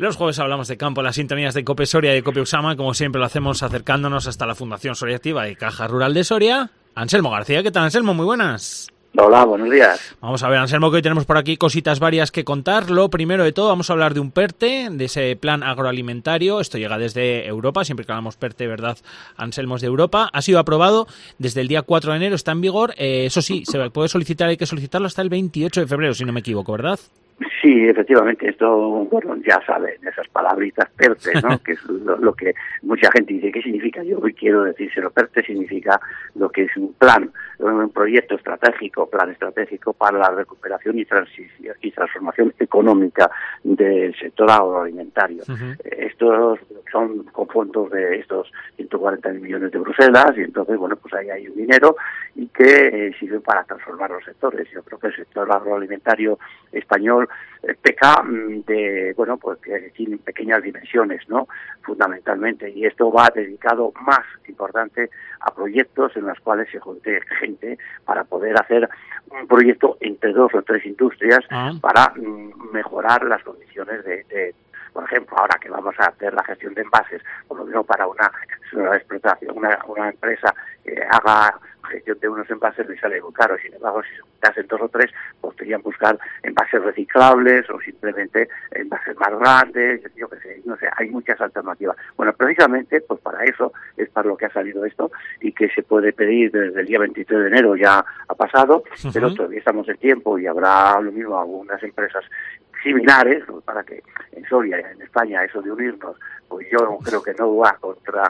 Los jueves hablamos de campo en las sintonías de COPE Soria y de COPE Usama, como siempre lo hacemos acercándonos hasta la Fundación Soria Activa y Caja Rural de Soria. Anselmo García, ¿qué tal, Anselmo? Muy buenas. Hola, buenos días. Vamos a ver, Anselmo, que hoy tenemos por aquí cositas varias que contar. Lo primero de todo, vamos a hablar de un PERTE, de ese plan agroalimentario. Esto llega desde Europa, siempre que hablamos PERTE, ¿verdad, Anselmo? Es de Europa. Ha sido aprobado desde el día 4 de enero, está en vigor. Eso sí, se puede solicitar, hay que solicitarlo hasta el 28 de febrero, si no me equivoco, ¿verdad? Sí, efectivamente, esto, bueno, ya saben, esas palabritas PERTE, ¿no? Que es lo que mucha gente dice, ¿qué significa? Yo hoy quiero decírselo, PERTE significa lo que es un plan, un proyecto estratégico, plan estratégico para la recuperación y transformación económica del sector agroalimentario. Uh-huh. Estos son con fondos de estos 140 millones de Bruselas y entonces, bueno, pues ahí hay un dinero y que sirve para transformar los sectores. Yo creo que el sector agroalimentario español peca de, bueno, pues que tienen pequeñas dimensiones, ¿no? Fundamentalmente, y esto va dedicado más importante a proyectos en los cuales se junte gente para poder hacer un proyecto entre 2 o 3 industrias para mejorar las condiciones de por ejemplo, ahora que vamos a hacer la gestión de envases, por lo menos para una explotación, una empresa que haga gestión de unos envases le sale muy caro. Sin embargo, si se juntasen 2 o 3, podrían buscar envases reciclables o simplemente envases más grandes, yo qué sé, no sé, hay muchas alternativas. Bueno, precisamente, pues para eso es para lo que ha salido esto y que se puede pedir desde el día 23 de enero, ya ha pasado, uh-huh. Pero todavía estamos en tiempo y habrá lo mismo algunas empresas similares, para que en Soria, en España, eso de unirnos, pues yo creo que no va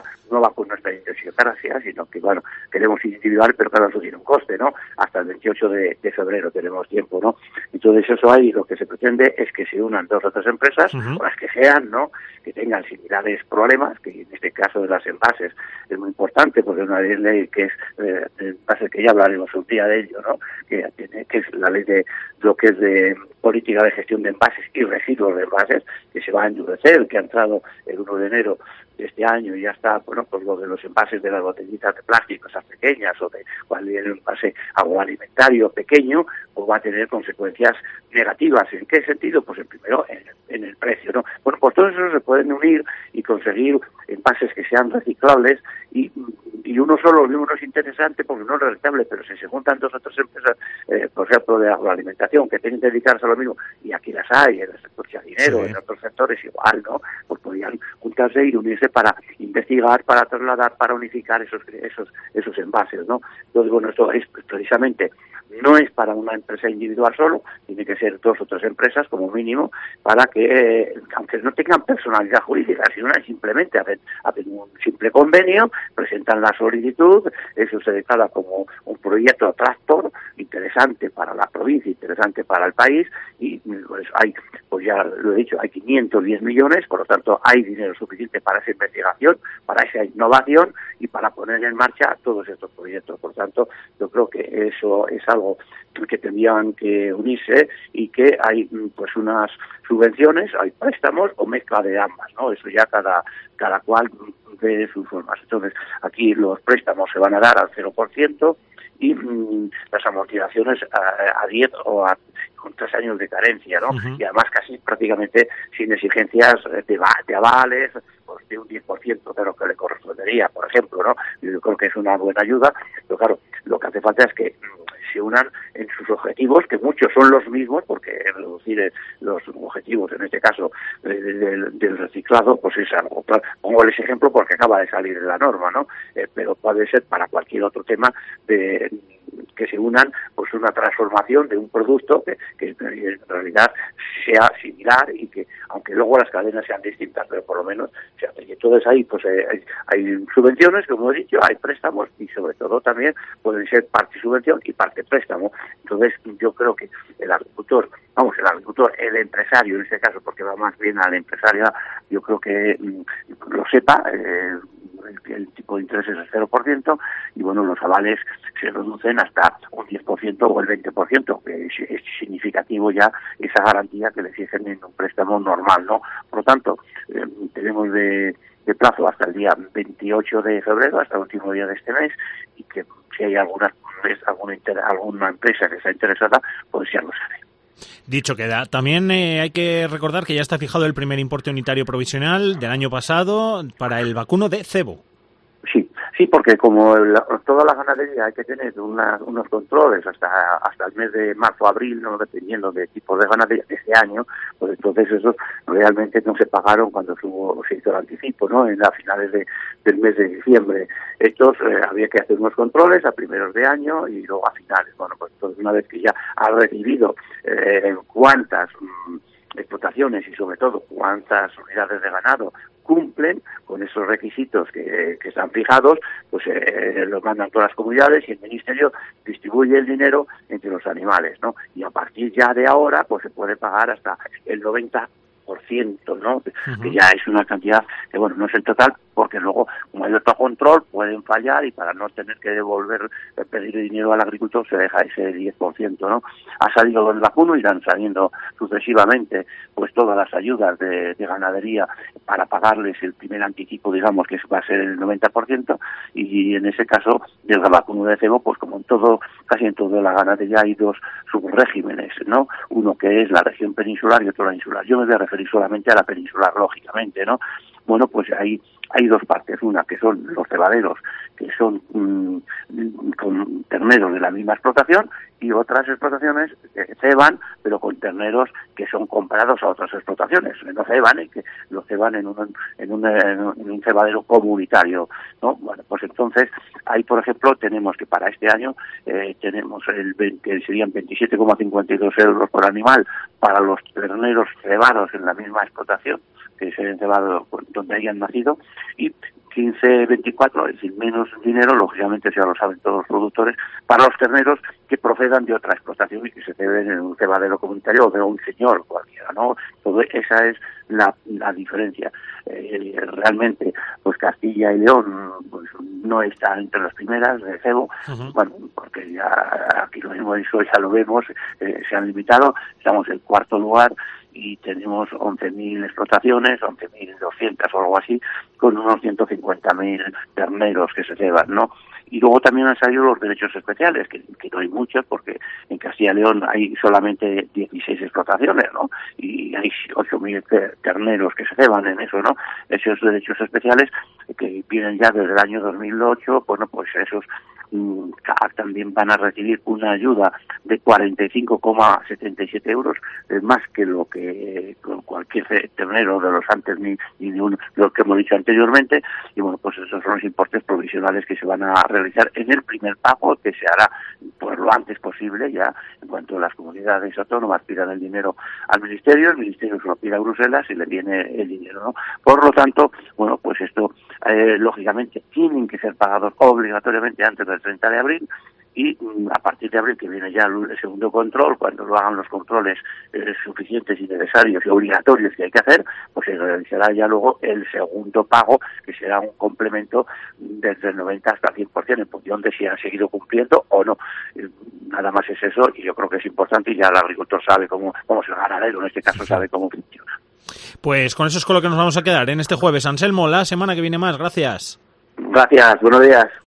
con nuestra idiosincrasia, sino que, bueno, queremos individual, pero claro, eso tiene un coste, ¿no? Hasta el 28 de febrero tenemos tiempo, ¿no? Entonces eso ahí lo que se pretende es que se unan 2 o 3 empresas, uh-huh. O las que sean, ¿no? Que tengan similares problemas, que en este caso de las envases es muy importante, porque es una ley que es envases que ya hablaremos un día de ello, ¿no? Que es la ley de lo que es de política de gestión de envases y residuos de envases, que se va a endurecer, que ha entrado el 1 de enero de este año y ya está, bueno, pues lo de los envases de las botellitas de plástico, esas pequeñas, o de cualquier envase agroalimentario pequeño, pues va a tener consecuencias negativas. ¿En qué sentido? Pues primero en el precio, ¿no? Bueno, pues todo eso se pueden unir y conseguir envases que sean reciclables y uno solo no es interesante porque no es rentable, pero si se juntan 2 o 3 empresas, por ejemplo, de agroalimentación, que tienen que dedicarse a lo mismo, y aquí las hay, en el sector jardinero, sí. En otros sectores igual, ¿no? Pues podrían juntarse y unirse para investigar, para trasladar, para unificar esos envases, ¿no? Entonces, bueno, esto es precisamente, no es para una empresa individual solo, tiene que ser 2 o 3 empresas como mínimo, para que, aunque no tengan personalidad jurídica, sino simplemente hacen un simple convenio, presentan la solicitud, eso se declara como un proyecto tractor interesante para la provincia, interesante para el país, y pues pues ya lo he dicho, hay 510 millones, por lo tanto hay dinero suficiente para esa investigación, para esa innovación y para poner en marcha todos estos proyectos. Por tanto, yo creo que eso es algo que tendrían que unirse y que hay pues unas subvenciones, hay préstamos o mezcla de ambas, ¿no? Eso ya cada cual de sus formas. Entonces, aquí los préstamos se van a dar al 0% y las amortizaciones a 10 o con 3 años de carencia, ¿no? Uh-huh. Y además casi prácticamente sin exigencias de avales, pues de un 10% de lo que le correspondería, por ejemplo, ¿no? Yo creo que es una buena ayuda, pero claro, lo que hace falta es que se unan en sus objetivos, que muchos son los mismos, porque reducir los objetivos, en este caso, del reciclado, pues es algo. Pongo ese ejemplo porque acaba de salir de la norma, ¿no? Pero puede ser para cualquier otro tema que se unan, pues una transformación de un producto que en realidad sea similar y que, aunque luego las cadenas sean distintas, pero por lo menos se hace. Y entonces ahí pues hay subvenciones, como he dicho, hay préstamos y sobre todo también pueden ser parte subvención y parte préstamo. Entonces yo creo que el agricultor, el empresario en este caso, porque va más bien al empresario, yo creo que lo sepa, el tipo de interés es el 0% y bueno, los avales se reducen hasta un 10% o el 20%, que es significativo ya esa garantía que le exigen en un préstamo normal, ¿no? Por lo tanto, tenemos de plazo hasta el día 28 de febrero, hasta el último día de este mes, y que si hay alguna empresa que está interesada, pues ya lo sabe. Dicho queda. También hay que recordar que ya está fijado el primer importe unitario provisional del año pasado para el vacuno de cebo. Sí, porque como toda la ganadería hay que tener unos controles hasta el mes de marzo, abril, no dependiendo de tipo de ganadería de este año, pues entonces esos realmente no se pagaron cuando se hizo el anticipo, ¿no? En las finales del mes de diciembre. Estos había que hacer unos controles a primeros de año y luego a finales. Bueno, pues entonces una vez que ya ha recibido cuántas explotaciones y sobre todo cuántas unidades de ganado cumplen con esos requisitos que están fijados, pues los mandan todas las comunidades y el Ministerio distribuye el dinero entre los animales, ¿no? Y a partir ya de ahora, pues se puede pagar hasta el 90%, ¿no? Uh-huh. Que ya es una cantidad que, bueno, no es el total, porque luego, como hay otro control, pueden fallar y para no tener que pedir dinero al agricultor, se deja ese 10%, ¿no? Ha salido el vacuno, irán saliendo sucesivamente, pues todas las ayudas de ganadería para pagarles el primer anticipo, digamos, que va a ser el 90%, y en ese caso, del vacuno de cebo, pues como en todo, casi en toda la ganadería hay dos subregímenes, ¿no? Uno que es la región peninsular y otro la insular. Yo me voy a referir solamente a la peninsular, lógicamente, ¿no? Bueno, pues hay dos partes, una que son los cebaderos, que son con terneros de la misma explotación, y otras explotaciones que ceban, pero con terneros que son comprados a otras explotaciones, que no ceban y que lo ceban en un cebadero comunitario, ¿no? Bueno, pues entonces, ahí por ejemplo tenemos que para este año tenemos que serían 27,52 euros por animal para los terneros cebados en la misma explotación, que se han cebado donde hayan nacido, y 15,24, es decir, menos dinero, lógicamente ya lo saben todos los productores, para los terneros que procedan de otra explotación y que se ceben en un cebadero comunitario o de un señor cualquiera, ¿no? Esa es la diferencia. Realmente, pues Castilla y León pues no está entre las primeras de cebo, uh-huh. Bueno, porque ya aquí lo mismo, eso ya lo vemos, se han limitado, estamos en cuarto lugar y tenemos 11.000 explotaciones, 11.200 o algo así, con unos 150.000 terneros que se ceban, ¿no? Y luego también han salido los derechos especiales, que no hay muchos, porque en Castilla y León hay solamente 16 explotaciones, ¿no? Y hay 8.000 terneros que se ceban en eso, ¿no? Esos derechos especiales que vienen ya desde el año 2008, bueno, pues esos también van a recibir una ayuda de 45,77 euros, más que lo que cualquier ternero de los antes ni de los que hemos dicho anteriormente, y bueno, pues esos son los importes provisionales que se van a realizar en el primer pago, que se hará pues lo antes posible, ya en cuanto las comunidades autónomas pidan el dinero al Ministerio, el Ministerio se lo pide a Bruselas y le viene el dinero, ¿no? Por lo tanto, bueno, pues esto lógicamente tienen que ser pagados obligatoriamente antes del 30 de abril, y a partir de abril, que viene ya el segundo control, cuando lo hagan los controles suficientes y necesarios y obligatorios que hay que hacer, pues se realizará ya luego el segundo pago, que será un complemento desde el 90 hasta el 100%, en función de si han seguido cumpliendo o no. Nada más es eso, y yo creo que es importante, y ya el agricultor sabe cómo es el ganadero, en este caso sabe cómo funciona. Pues con eso es con lo que nos vamos a quedar en este jueves. Anselmo, la semana que viene más. Gracias. Gracias, buenos días.